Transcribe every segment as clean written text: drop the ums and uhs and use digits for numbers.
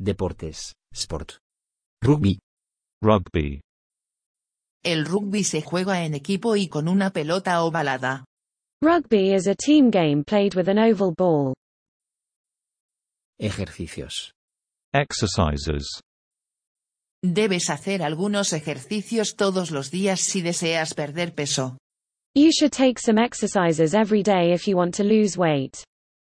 Deportes, sport. Rugby. Rugby. El rugby se juega en equipo y con una pelota ovalada. Rugby is a team game played with an oval ball. Ejercicios. Exercises. Debes hacer algunos ejercicios todos los días si deseas perder peso. You should take some exercises every day if you want to lose weight.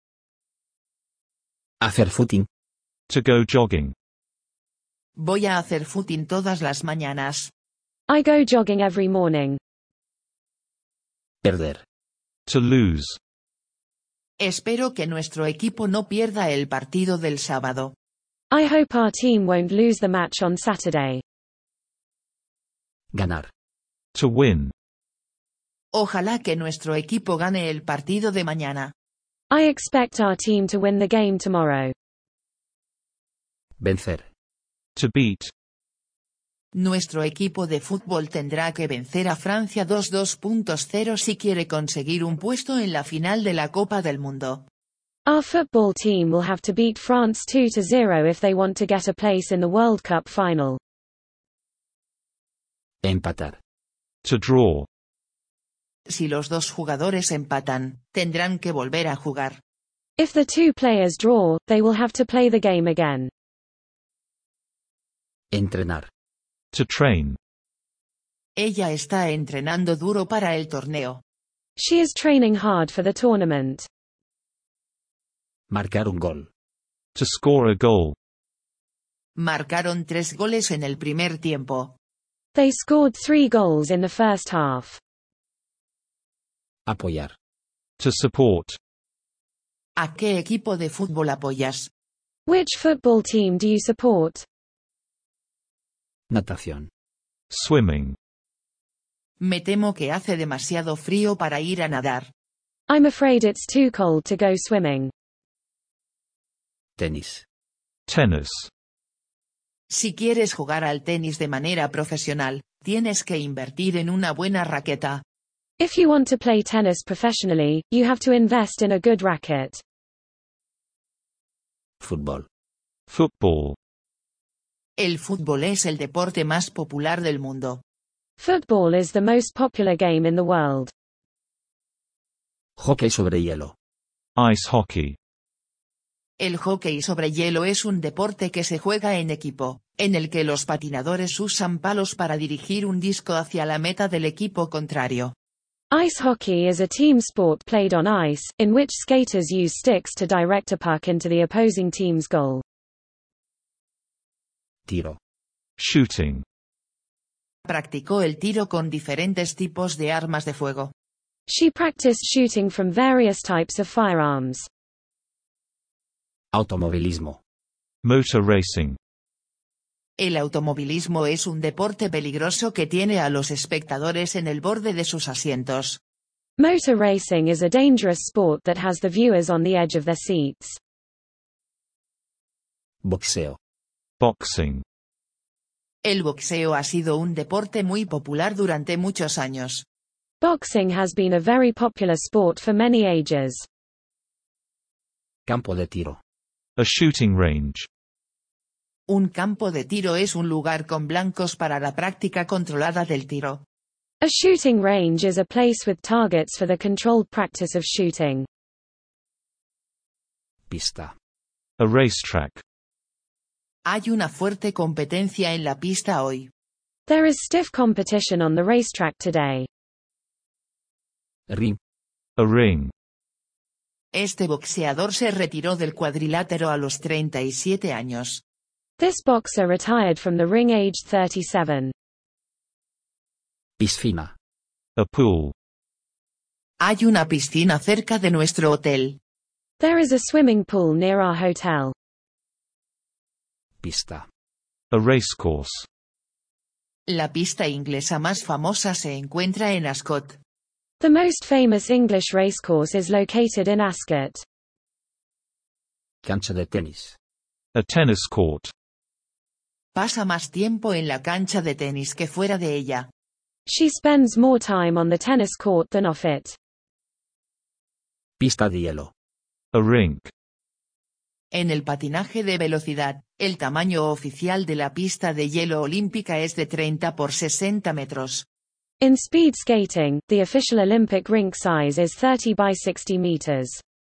Hacer footing. To go jogging. Voy a hacer footing todas las mañanas. I go jogging every morning. Perder. To lose. Espero que nuestro equipo no pierda el partido del sábado. I hope our team won't lose the match on Saturday. Ganar. To win. Ojalá que nuestro equipo gane el partido de mañana. I expect our team to win the game tomorrow. Vencer. To beat. Nuestro equipo de fútbol tendrá que vencer a Francia 2-2.0 si quiere conseguir un puesto en la final de la Copa del Mundo. Our football team will have to beat France 2-0 if they want to get a place in the World Cup final. Empatar. To draw. Si los dos jugadores empatan, tendrán que volver a jugar. If the two players draw, they will have to play the game again. Entrenar. To train. Ella está entrenando duro para el torneo. She is training hard for the tournament. Marcar un gol. To score a goal. Marcaron 3 goles en el primer tiempo. They scored 3 goals in the first half. Apoyar. To support. ¿A qué equipo de fútbol apoyas? Which football team do you support? Natación. Swimming. Me temo que hace demasiado frío para ir a nadar. I'm afraid it's too cold to go swimming. Tenis. Tennis. Si quieres jugar al tenis de manera profesional, tienes que invertir en una buena raqueta. If you want to play tennis professionally, you have to invest in a good racket. Fútbol. Football. El fútbol es el deporte más popular del mundo. Football is the most popular game in the world. Hockey sobre hielo. Ice hockey. El hockey sobre hielo es un deporte que se juega en equipo, en el que los patinadores usan palos para dirigir un disco hacia la meta del equipo contrario. Ice hockey is a team sport played on ice, in which skaters use sticks to direct a puck into the opposing team's goal. Tiro. Shooting. Practicó el tiro con diferentes tipos de armas de fuego. She practiced shooting from various types of firearms. Automovilismo. Motor racing. El automovilismo es un deporte peligroso que tiene a los espectadores en el borde de sus asientos. Motor racing is a dangerous sport that has the viewers on the edge of their seats. Boxeo. Boxing. El boxeo ha sido un deporte muy popular durante muchos años. Boxing has been a very popular sport for many ages. Campo de tiro. A shooting range. Un campo de tiro es un lugar con blancos para la práctica controlada del tiro. A shooting range is a place with targets for the controlled practice of shooting. Pista. A racetrack. Hay una fuerte competencia en la pista hoy. There is stiff competition on the racetrack today. Ring. A ring. Este boxeador se retiró del cuadrilátero a los 37 años. This boxer retired from the ring aged 37. Piscina. A pool. Hay una piscina cerca de nuestro hotel. There is a swimming pool near our hotel. Pista. A racecourse. La pista inglesa más famosa se encuentra en Ascot. The most famous English racecourse is located in Ascot. Cancha de tenis. A tennis court. Pasa más tiempo en la cancha de tenis que fuera de ella. She spends more time on the tennis court than off it. Pista de hielo. A rink. En el patinaje de velocidad, el tamaño oficial de la pista de hielo olímpica es de 30 por 60 metros. In speed skating, the official Olympic rink size is 30 by 60 meters.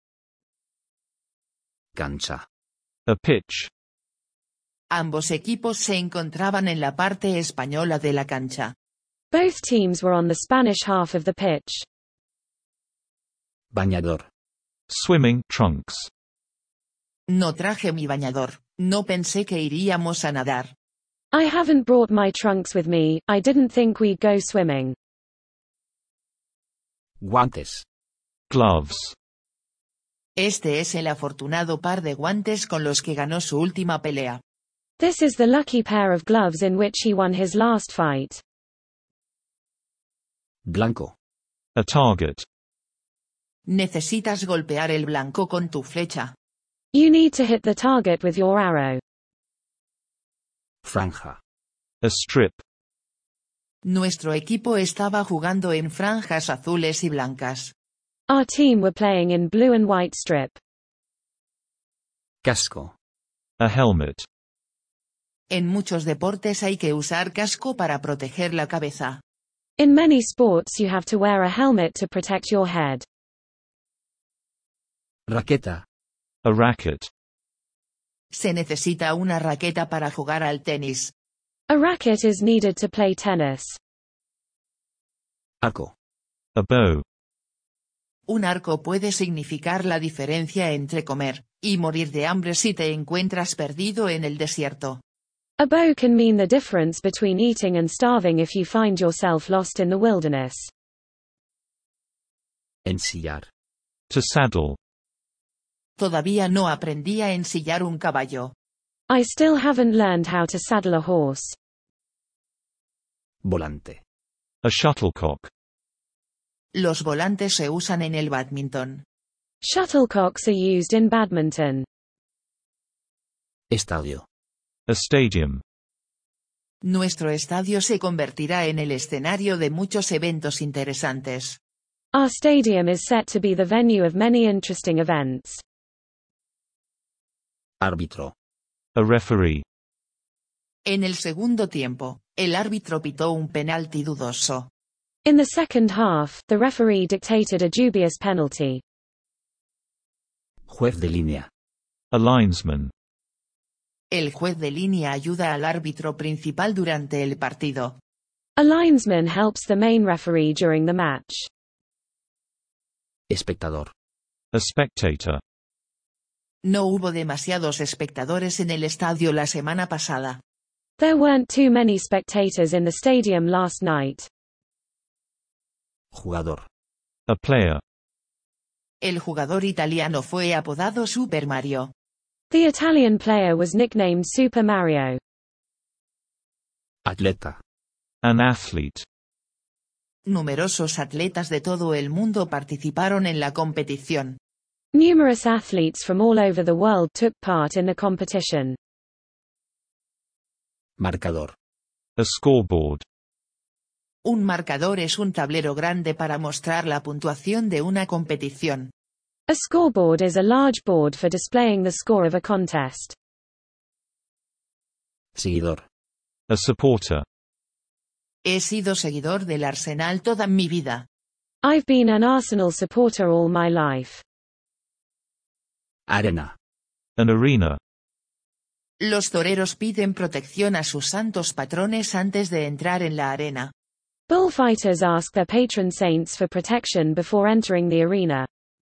Cancha. A pitch. Ambos equipos se encontraban en la parte española de la cancha. Both teams were on the Spanish half of the pitch. Bañador. Swimming trunks. No traje mi bañador, no pensé que iríamos a nadar. I haven't brought my trunks with me, I didn't think we'd go swimming. Guantes. Gloves. Este es el afortunado par de guantes con los que ganó su última pelea. This is the lucky pair of gloves in which he won his last fight. Blanco. A target. Necesitas golpear el blanco con tu flecha. You need to hit the target with your arrow. Franja. A strip. Nuestro equipo estaba jugando en franjas azules y blancas. Our team were playing in blue and white strip. Casco. A helmet. En muchos deportes hay que usar casco para proteger la cabeza. In many sports you have to wear a helmet to protect your head. Raqueta. A racket. Se necesita una raqueta para jugar al tenis. A racket is needed to play tennis. Arco. A bow. Un arco puede significar la diferencia entre comer y morir de hambre si te encuentras perdido en el desierto. A bow can mean the difference between eating and starving if you find yourself lost in the wilderness. Ensillar. To saddle. Todavía no aprendí a ensillar un caballo. I still haven't learned how to saddle a horse. Volante. A shuttlecock. Los volantes se usan en el bádminton. Shuttlecocks are used in badminton. Estadio. A stadium. Nuestro estadio se convertirá en el escenario de muchos eventos interesantes. Our stadium is set to be the venue of many interesting events. Árbitro. A referee. En el segundo tiempo, el árbitro pitó un penalti dudoso. In the second half, the referee dictated a dubious penalty. Juez de línea. A linesman. El juez de línea ayuda al árbitro principal durante el partido. A linesman helps the main referee during the match. Espectador. A spectator. No hubo demasiados espectadores en el estadio la semana pasada. There weren't too many spectators in the stadium last night. Jugador. A player. El jugador italiano fue apodado Super Mario. The Italian player was nicknamed Super Mario. Atleta. An athlete. Numerosos atletas de todo el mundo participaron en la competición. Numerous athletes from all over the world took part in the competition. Marcador. A scoreboard. Un marcador es un tablero grande para mostrar la puntuación de una competición. A scoreboard is a large board for displaying the score of a contest. Seguidor. A supporter. He sido seguidor del Arsenal toda mi vida. I've been an Arsenal supporter all my life. Arena. An arena. Los toreros piden protección a sus santos patrones antes de entrar en la arena. Bullfighters ask their patron saints for protection before entering the arena.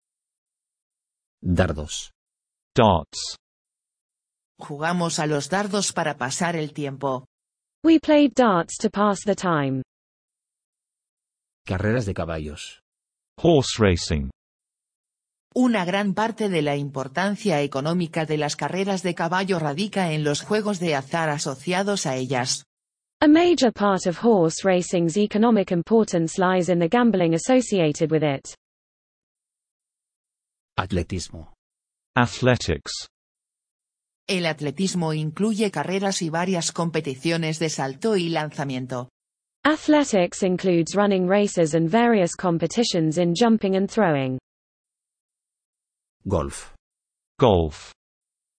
Dardos. Darts. Jugamos a los dardos para pasar el tiempo. We played darts to pass the time. Carreras de caballos. Horse racing. Una gran parte de la importancia económica de las carreras de caballo radica en los juegos de azar asociados a ellas. A major part of horse racing's economic importance lies in the gambling associated with it. Atletismo. Athletics. El atletismo incluye carreras y varias competiciones de salto y lanzamiento. Athletics includes running races and various competitions in jumping and throwing. Golf. Golf.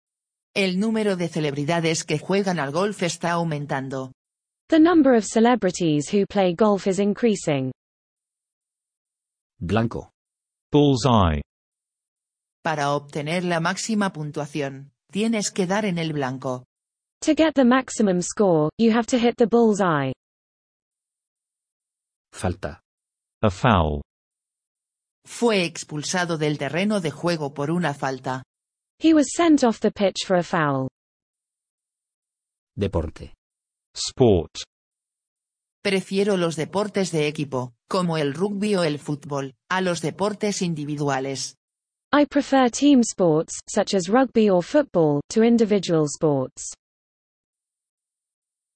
El número de celebridades que juegan al golf está aumentando. The number of celebrities who play golf is increasing. Blanco. Bullseye. Para obtener la máxima puntuación, tienes que dar en el blanco. To get the maximum score, you have to hit the bullseye. Falta. A foul. Fue expulsado del terreno de juego por una falta. He was sent off the pitch for a foul. Deporte. Sport. Prefiero los deportes de equipo, como el rugby o el fútbol, a los deportes individuales. I prefer team sports, such as rugby or football, to individual sports.